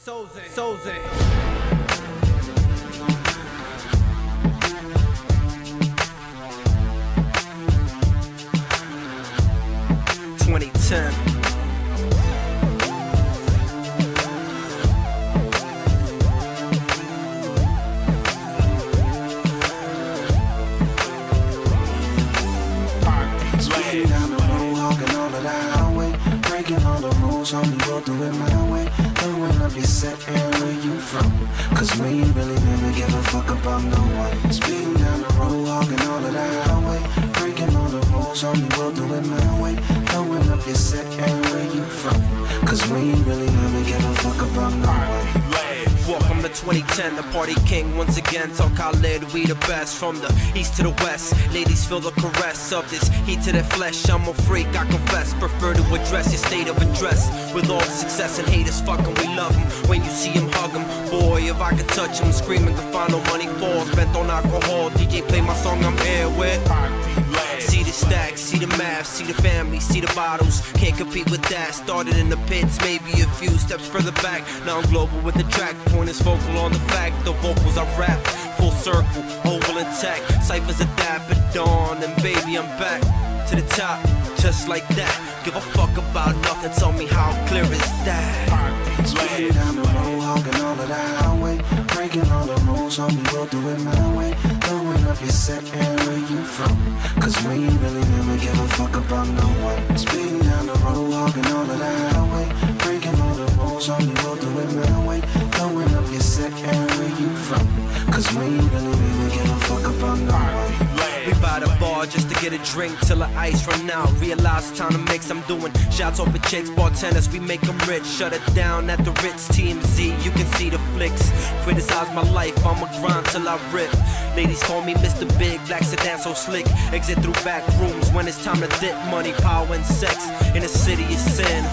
Soze. 2010. Speeding down the road, hogging all of the highway, breaking all the rules, homie, we'll do it my way. Throwing up your set and where you from, cause we ain't really never give a fuck about no one. Speeding down the road, hogging all of the highway, breaking all the rules, homie, we'll do it my way. Throwing up your set and where you from, cause we ain't really never give a fuck about no one. Welcome to 2010, the party king once again. Talk how lit, we the best. From the east to the west, ladies feel the caress of this heat to their flesh. I'm a freak, I confess. Prefer to address your state of address. With all the success and haters, fucking we love them. When you see him, hug him. Boy, if I could touch him, screaming to find no money falls. Spent on alcohol, DJ play my song, I'm here with. See the stacks, see the math, see the family, see the bottles. Can't compete with that. Started in the pits, maybe a few steps further back. Now I'm global with the track. Point is focal on the fact. The vocals I rap, full circle, oval intact. Cyphers adapt at dawn, and baby I'm back to the top, just like that. Give a fuck about nothing. Tell me how clear is that? Speeding down the road, hogging all of the highway, breaking all the rules, homie, we'll do it my way. Throwing up your set and where you from, cause we ain't really never give a fuck about no one. Speeding down the road, hogging all of the highway, breaking all the rules, homie, we'll do it my way. Throwing up your set and where you from, cause we ain't really never give a fuck about no one. We by the bar just to get a drink till the ice run out. Realize it's time to mix. I'm doing shots off of chicks, bartenders, we make them rich. Shut it down at the Ritz, TMZ, you can see the flicks. Criticize my life, I'ma grind till I rip. Ladies call me Mr. Big, black sedan so slick. Exit through back rooms when it's time to dip. Money, power, and sex in the city is sin.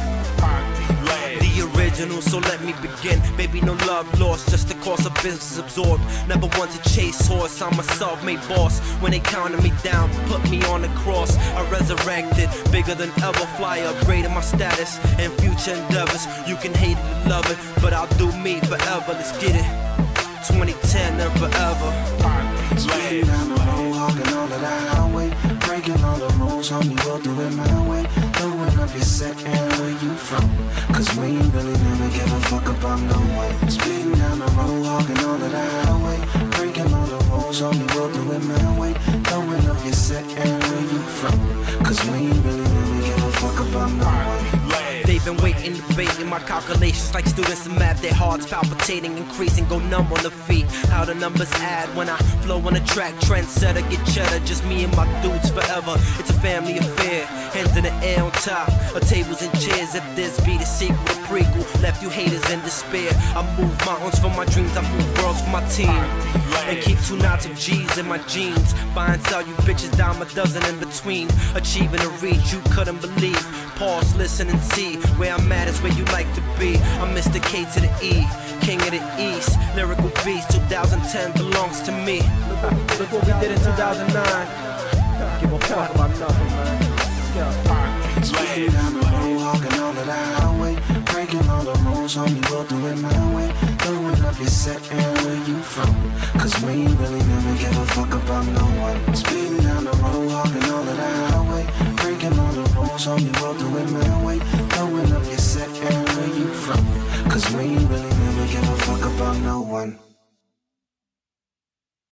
The original, so let me begin. Baby, no love lost, just the cost of business absorbed. Never want to chase horse, I'm a self-made boss. When they counted me down, put me on the cross. I resurrected, bigger than ever. Fly upgraded my status and future endeavors. You can hate it or love it, but I'll do me forever. Let's get it. 2010 and forever. Speeding down the road, hogging all of the highway, breaking all the rules, homie, we'll do it my way. Throwing up your set and where you from, cause we ain't really never give a fuck about no one. Speeding down the road, hogging all of the highway, breaking all the rules, homie, we'll do it my way. Throwing up your set and where you from, cause we ain't really never give a fuck about no one. They've been waiting, debating my calculations like students in math. Their hearts palpitating, increasing, go numb on the feet. How the numbers add when I flow on the track. Trendsetter, get cheddar, just me and my dudes forever. It's a family affair, hands in the air on top of tables and chairs. If this be the sequel, the prequel, left you haters in despair. I move mountains for my dreams, I move worlds for my team. And keep 2 knots of G's in my jeans. Buy and sell you bitches down a dozen in between. Achieving a reach you couldn't believe. Pause, listen and see. Where I'm at is where you like to be. I'm Mr. K to the E, king of the East. Lyrical beast, 2010 belongs to me. Look what we did in 2009. Give a fuck about nothing, man. Let's go. Speeding down the road, hogging all of the highway, breaking all the rules, homie, we'll do it my way. Throwing up your set and where you from, cause we ain't really never give a fuck about no one. Speeding down the road, hogging all of the highway, breaking all the rules, homie, we'll do it my way. Throwing up your set and where you from, cause we ain't really never give a fuck about no one.